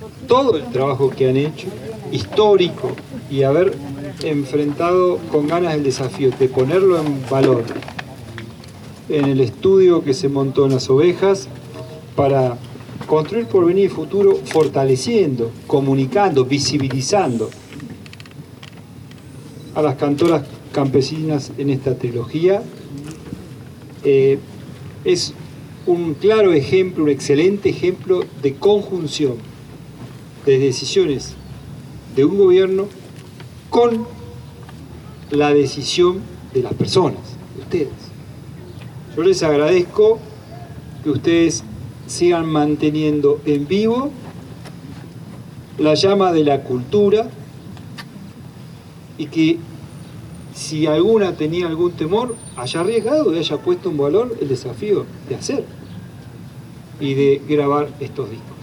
todo el trabajo que han hecho, histórico, y haber enfrentado con ganas el desafío de ponerlo en valor en el estudio que se montó en Las Ovejas para construir porvenir y futuro, fortaleciendo, comunicando, visibilizando a las cantoras campesinas en esta trilogía. Es un claro ejemplo, un excelente ejemplo de conjunción de decisiones de un gobierno con la decisión de las personas, de ustedes. Yo les agradezco que ustedes sigan manteniendo en vivo la llama de la cultura y que si alguna tenía algún temor, haya arriesgado y haya puesto en valor el desafío de hacer y de grabar estos discos.